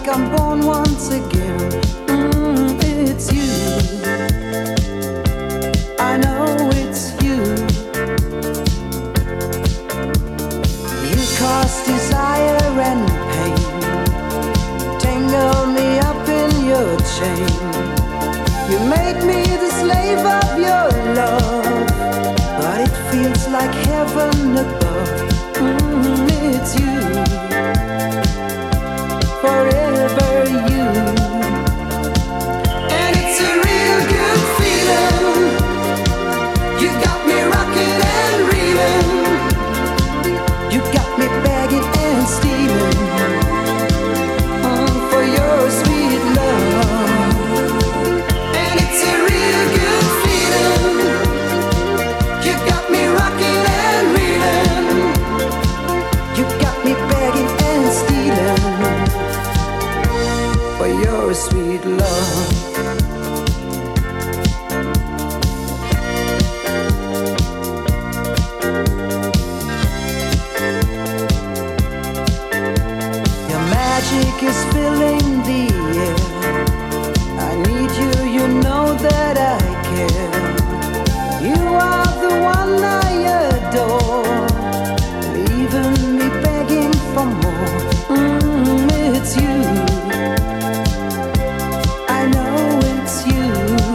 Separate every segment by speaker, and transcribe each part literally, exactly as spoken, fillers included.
Speaker 1: I'm born once again. Mm, it's you. I know it's you. You cause desire and pain, tangle me up in your chain. You make me the slave of your love, but it feels like heaven above. Mm, it's you, forever you. And it's a real good feeling. You got me rocking and reeling. You got me begging and stealing mm, for your sweet love. And it's a real good feeling. You got me rocking and reeling. You got me begging and stealing for your sweet love. Your magic is filling the air. I need you, you know that I care. You are the one I adore, leaving me begging for more. Mm, it's you. I know it's you.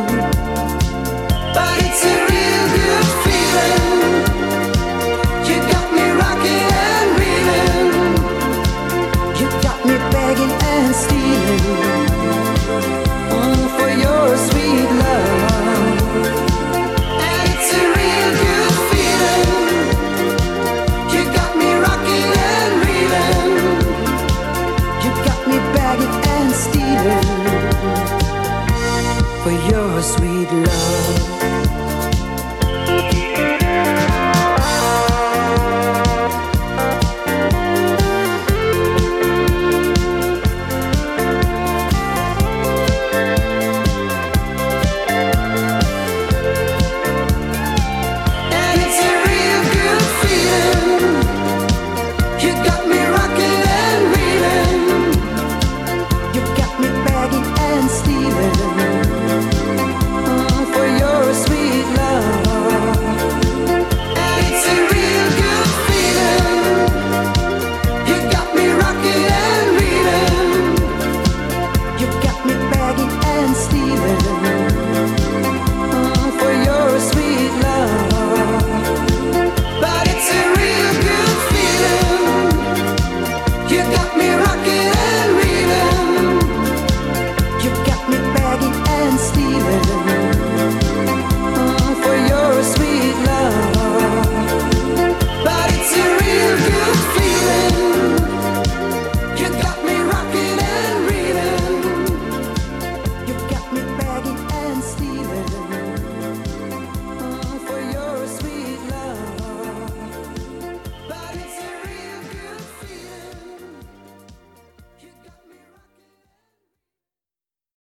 Speaker 1: But it's a real good feeling. You got me rocking and reeling. You got me begging and stealing mm, for your sweet love. And it's a real good feeling. You got me rocking and reeling. You got me begging and stealing for your sweet love.